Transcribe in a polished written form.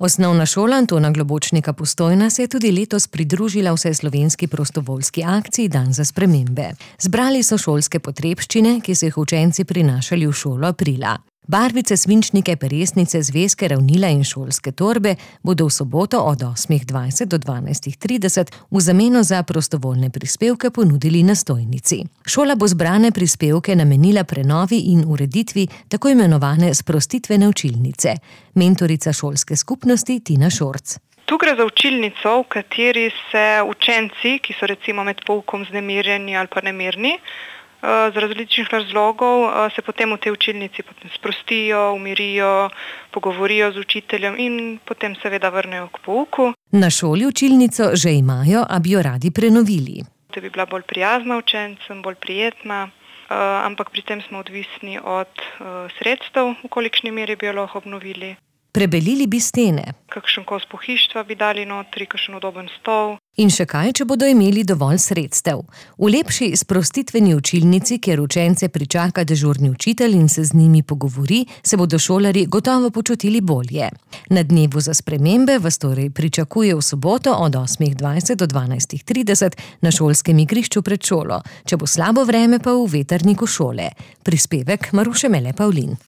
Osnovna šola Antona Globočnika Postojna se je tudi letos pridružila vseslovenski prostovoljski akciji Dan za spremembe. Zbrali so šolske potrebščine, ki so jih učenci prinašali v šolo aprila. Barvice, svinčnike, peresnice, zvezke, ravnila in šolske torbe bodo v soboto od 8:20 do 12:30 v zameno za prostovoljne prispevke ponudili na stojnici. Šola bo zbrane prispevke namenila prenovi in ureditvi tako imenovane sprostitvene učilnice. Mentorica šolske skupnosti Tina Šorc. Tu gre za učilnico, v kateri se učenci, ki so recimo med poukom vznemirjeni ali pa nemirni, z različnih razlogov se potem v tej učilnici sprostijo, umirijo, pogovorijo z učiteljem in potem seveda vrnejo k pouku. Na šoli učilnico že imajo, a bi jo radi prenovili. Da bi bila bolj prijazna učencem, bolj prijetna, ampak pri tem smo odvisni od sredstev, v kolikšni meri bi jo lahko obnovili. Prebelili bi stene. Kakšen kos pohištva bi dali notri, kakšen udoben stol. In še kaj, če bodo imeli dovolj sredstev. V lepši sprostitveni učilnici, kjer učence pričaka dežurni učitelj in se z njimi pogovori, se bodo šolarji gotovo počutili bolje. Na dnevu za spremembe vas torej pričakuje v soboto od 8:20 do 12:30 na šolskem igrišču pred šolo. Če bo slabo vreme, pa v vetrniku šole. Prispevek Maruše Mele Pavlin.